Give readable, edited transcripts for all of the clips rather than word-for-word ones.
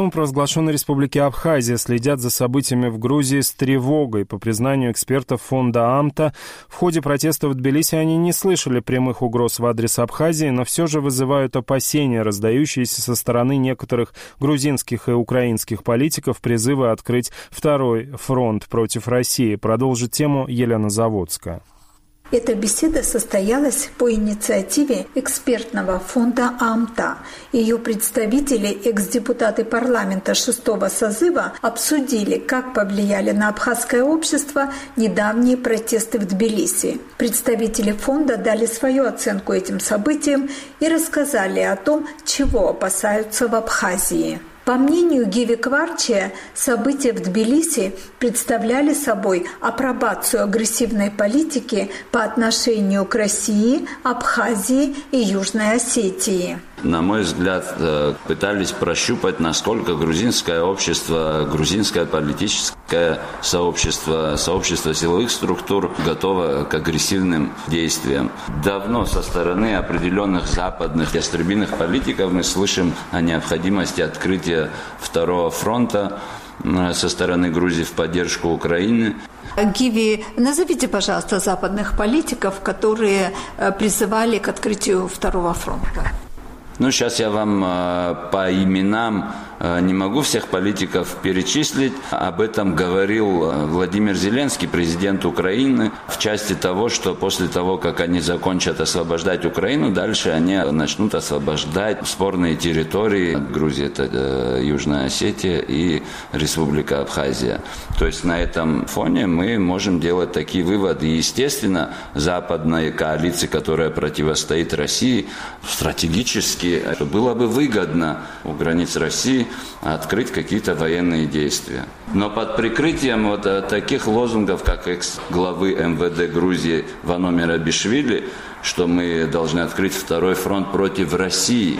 Самопровозглашенной республики Абхазия следят за событиями в Грузии с тревогой. По признанию экспертов фонда АМТА, в ходе протеста в Тбилиси они не слышали прямых угроз в адрес Абхазии, но все же вызывают опасения, раздающиеся со стороны некоторых грузинских и украинских политиков, призывы открыть второй фронт против России. Продолжит тему Елена Заводская. Эта беседа состоялась по инициативе экспертного фонда АМТА. Ее представители, экс-депутаты парламента 6-го созыва, обсудили, как повлияли на абхазское общество недавние протесты в Тбилиси. Представители фонда дали свою оценку этим событиям и рассказали о том, чего опасаются в Абхазии. По мнению Гиви Кварчия, события в Тбилиси представляли собой апробацию агрессивной политики по отношению к России, Абхазии и Южной Осетии. На мой взгляд, пытались прощупать, насколько грузинское общество, грузинское политическое сообщество, сообщество силовых структур готово к агрессивным действиям. Давно со стороны определенных западных ястребиных политиков мы слышим о необходимости открытия второго фронта со стороны Грузии в поддержку Украины. Гиви, назовите, пожалуйста, западных политиков, которые призывали к открытию второго фронта. Сейчас я вам по именам не могу всех политиков перечислить. Об этом говорил Владимир Зеленский, президент Украины, в части того, что после того, как они закончат освобождать Украину, дальше они начнут освобождать спорные территории. Грузия, это Южная Осетия и Республика Абхазия. То есть на этом фоне мы можем делать такие выводы. И, естественно, западной коалиции, которая противостоит России, стратегически было бы выгодно у границ России открыть какие-то военные действия. Но под прикрытием вот таких лозунгов, как экс-главы МВД Грузии Вано Мерабишвили, что мы должны открыть второй фронт против России.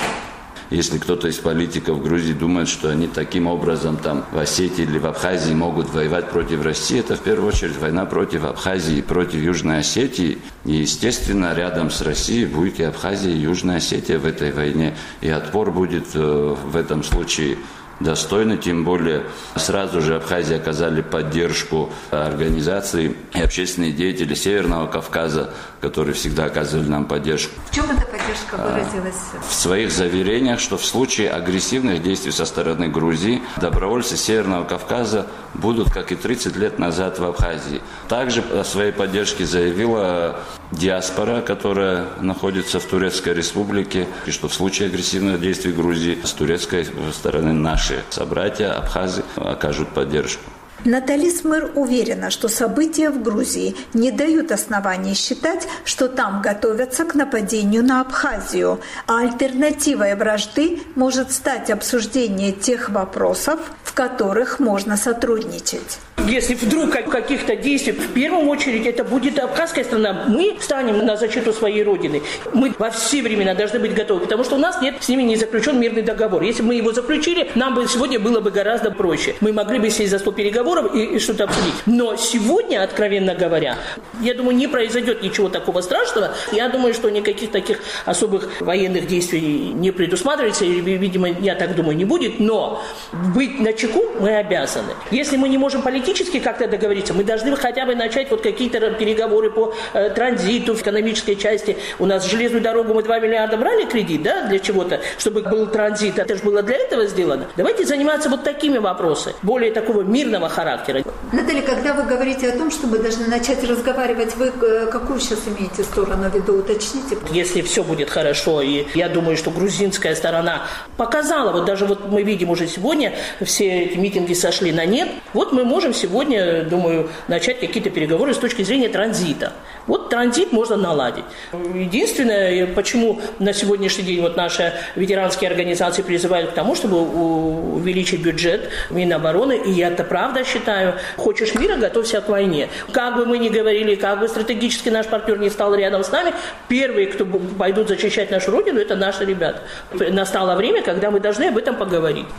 Если кто-то из политиков Грузии думает, что они таким образом там в Осетии или в Абхазии могут воевать против России, это в первую очередь война против Абхазии, против Южной Осетии. И, естественно, рядом с Россией будет и Абхазия, и Южная Осетия в этой войне. И отпор будет в этом случае достойны, тем более сразу же Абхазии оказали поддержку организации и общественные деятели Северного Кавказа, которые всегда оказывали нам поддержку. В чем эта поддержка выразилась? В своих заверениях, что в случае агрессивных действий со стороны Грузии добровольцы Северного Кавказа будут, как и 30 лет назад в Абхазии. Также о своей поддержке заявила диаспора, которая находится в Турецкой Республике, и что в случае агрессивных действий Грузии с турецкой стороны наши собратья, абхазы, окажут поддержку. Натали Смыр уверена, что события в Грузии не дают оснований считать, что там готовятся к нападению на Абхазию, а альтернативой вражды может стать обсуждение тех вопросов, в которых можно сотрудничать. Если вдруг каких-то действий, в первую очередь это будет абхазская страна. Мы станем на защиту своей родины. Мы во все времена должны быть готовы, потому что у нас нет с ними не заключен мирный договор. Если бы мы его заключили, нам бы сегодня было бы гораздо проще. Мы могли бы сесть за стол переговоров и что-то обсудить. Но сегодня, откровенно говоря, я думаю, не произойдет ничего такого страшного. Я думаю, что никаких таких особых военных действий не предусматривается. И, видимо, я так думаю, не будет. Но быть начеку мы обязаны. Если мы не можем политически как-то договориться, мы должны хотя бы начать вот какие-то переговоры по транзиту в экономической части. У нас железную дорогу мы 2 миллиарда брали кредит, да, для чего-то, чтобы был транзит. Это же было для этого сделано. Давайте заниматься вот такими вопросами, более такого мирного характера. Наталья, когда вы говорите о том, что мы должны начать разговаривать, вы какую сейчас имеете сторону в виду, уточните? Если все будет хорошо, и я думаю, что грузинская сторона показала, вот даже вот мы видим уже сегодня, все эти митинги сошли на нет, вот мы можем сегодня, думаю, начать какие-то переговоры с точки зрения транзита. Вот транзит можно наладить. Единственное, почему на сегодняшний день вот наши ветеранские организации призывают к тому, чтобы увеличить бюджет Минобороны, и я это правда считаю, хочешь мира, готовься к войне. Как бы мы ни говорили, как бы стратегически наш партнер не стал рядом с нами, первые, кто пойдут защищать нашу родину, это наши ребята. Настало время, когда мы должны об этом поговорить.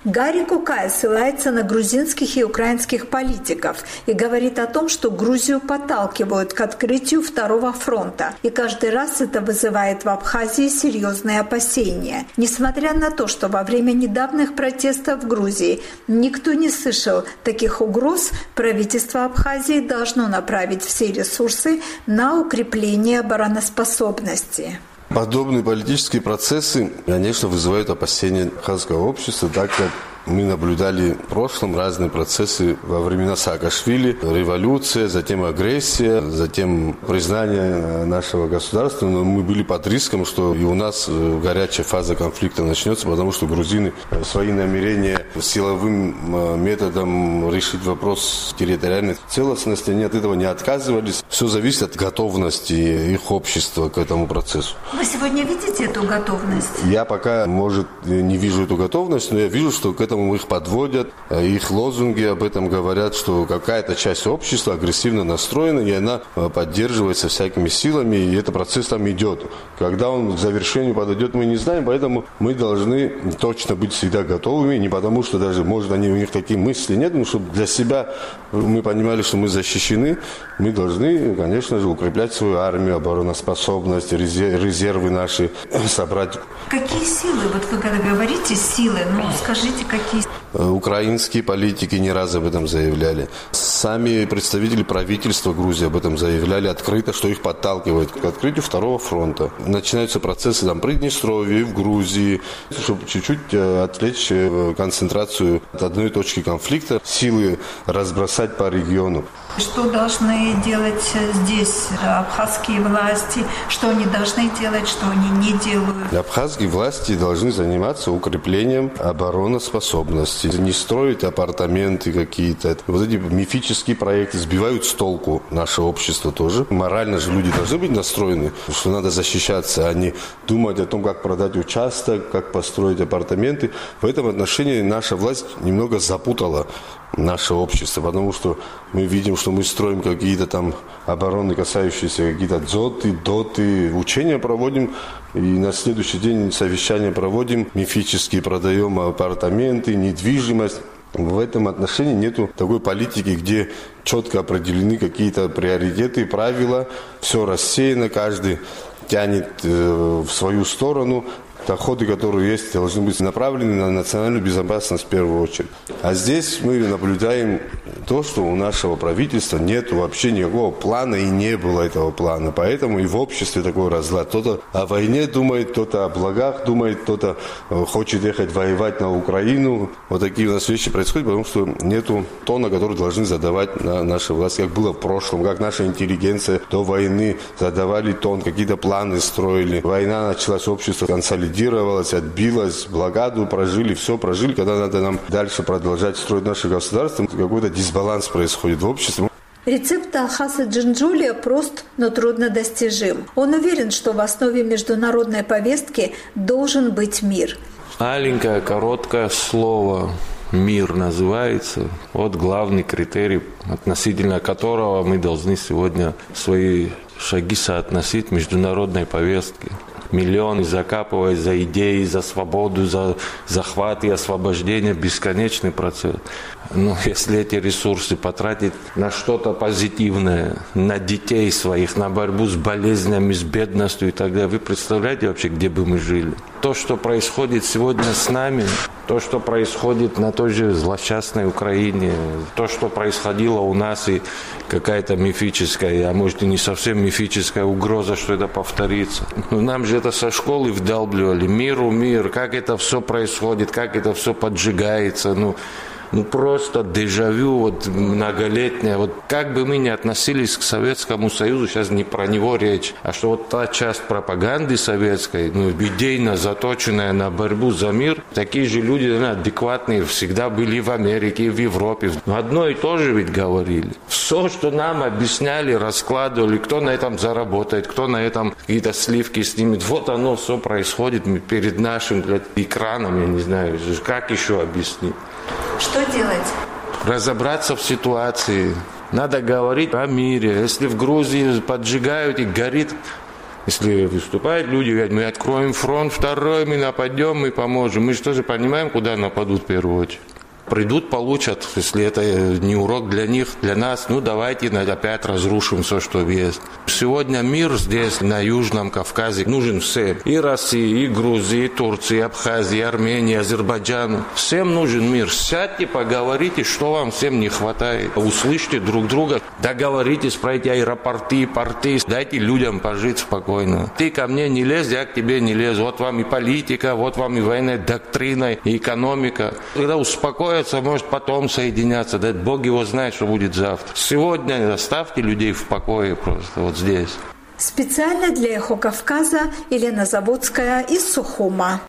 Гарри Кукай ссылается на грузинских и украинских политиков и говорит о том, что Грузию подталкивают к открытию второго фронта. И каждый раз это вызывает в Абхазии серьезные опасения. Несмотря на то, что во время недавних протестов в Грузии никто не слышал таких угроз, правительство Абхазии должно направить все ресурсы на укрепление обороноспособности. Подобные политические процессы, конечно, вызывают опасения абхазского общества, так как мы наблюдали в прошлом разные процессы во времена Саакашвили, революция, затем агрессия, затем признание нашего государства. Но мы были под риском, что и у нас горячая фаза конфликта начнется, потому что грузины свои намерения силовым методом решить вопрос территориальной целостности, они от этого не отказывались. Все зависит от готовности их общества к этому процессу. Вы сегодня видите эту готовность? Я пока, может, не вижу эту готовность, но я вижу, что к этому их подводят, их лозунги об этом говорят, что какая-то часть общества агрессивно настроена, и она поддерживается всякими силами, и этот процесс там идет. Когда он к завершению подойдет, мы не знаем, поэтому мы должны точно быть всегда готовыми, не потому что даже, может, у них такие мысли нет, но чтобы для себя мы понимали, что мы защищены, мы должны, конечно же, укреплять свою армию, обороноспособность, резервы наши собрать. Какие силы? Вот вы когда говорите силы, скажите, какие? Украинские политики не раз об этом заявляли. Сами представители правительства Грузии об этом заявляли открыто, что их подталкивает к открытию второго фронта. Начинаются процессы в Приднестровье, в Грузии, чтобы чуть-чуть отвлечь концентрацию от одной точки конфликта, силы разбросать по региону. Что должны делать здесь абхазские власти? Что они должны делать, что они не делают? Абхазские власти должны заниматься укреплением обороноспособности. Не строить апартаменты какие-то. Вот эти мифические проекты сбивают с толку наше общество тоже. Морально же люди должны быть настроены, что надо защищаться, а не думать о том, как продать участок, как построить апартаменты. В этом отношении наша власть немного запутала наше общество, потому что мы видим, что мы строим какие-то там обороны, касающиеся какие-то дзоты, доты, учения проводим, и на следующий день совещания проводим, мифические продаем апартаменты, недвижимость. В этом отношении нету такой политики, где четко определены какие-то приоритеты, правила, все рассеяно, каждый тянет в свою сторону. Доходы, которые есть, должны быть направлены на национальную безопасность в первую очередь. А здесь мы наблюдаем то, что у нашего правительства нет вообще никакого плана и не было этого плана. Поэтому и в обществе такой разлад. Кто-то о войне думает, кто-то о благах думает, кто-то хочет ехать воевать на Украину. Вот такие у нас вещи происходят, потому что нету тона, который должны задавать наши власти, как было в прошлом, как наша интеллигенция до войны задавали тон, какие-то планы строили. Война началась, общество консолидировалось, отбилось, блокаду прожили, все прожили. Когда надо нам дальше продолжать строить наше государство, какой-то дисбаланс происходит в обществе. Рецепт Алхаса Джинджулия прост, но труднодостижим. Он уверен, что в основе международной повестки должен быть мир. Маленькое, короткое слово «мир» называется. Вот главный критерий, относительно которого мы должны сегодня свои шаги соотносить международной повестке. Миллионы закапывают за идеи, за свободу, за захват и освобождение, бесконечный процесс. Но если эти ресурсы потратить на что-то позитивное, на детей своих, на борьбу с болезнями, с бедностью и так далее, вы представляете вообще, где бы мы жили? То, что происходит сегодня с нами, то, что происходит на той же злосчастной Украине, то, что происходило у нас, и какая-то мифическая, а может и не совсем мифическая угроза, что это повторится. Но нам же это со школы вдалбливали. Мир, как это все происходит, как это все поджигается. Ну просто дежавю вот многолетнее. Вот как бы мы ни относились к Советскому Союзу, сейчас не про него речь, а что вот та часть пропаганды советской, идейно заточенная на борьбу за мир, такие же люди, адекватные, всегда были в Америке, в Европе. Одно и то же ведь говорили. Все, что нам объясняли, раскладывали, кто на этом заработает, кто на этом какие-то сливки снимет. Вот оно все происходит перед нашим экраном, я не знаю, как еще объяснить. Что делать? Разобраться в ситуации. Надо говорить о мире. Если в Грузии поджигают и горит Если выступают люди, говорят, мы откроем фронт второй, мы нападем, мы поможем. Мы же тоже понимаем, куда нападут в первую очередь. Придут, получат, если это не урок для них, для нас, давайте опять разрушим все, что есть. Сегодня мир здесь, на Южном Кавказе, нужен всем. И России, и Грузии, и Турции, и Абхазии, и Армении, и Азербайджану. Всем нужен мир. Сядьте, поговорите, что вам всем не хватает. Услышьте друг друга, договоритесь про эти аэропорты, порты. Дайте людям пожить спокойно. Ты ко мне не лезь, я к тебе не лезу. Вот вам и политика, вот вам и военная доктрина, и экономика. Когда успокоятся, может потом соединяться. Да Бог его знает, что будет завтра. Сегодня оставьте людей в покое просто вот здесь. Специально для «Эхо Кавказа» Елена Заводская из Сухума.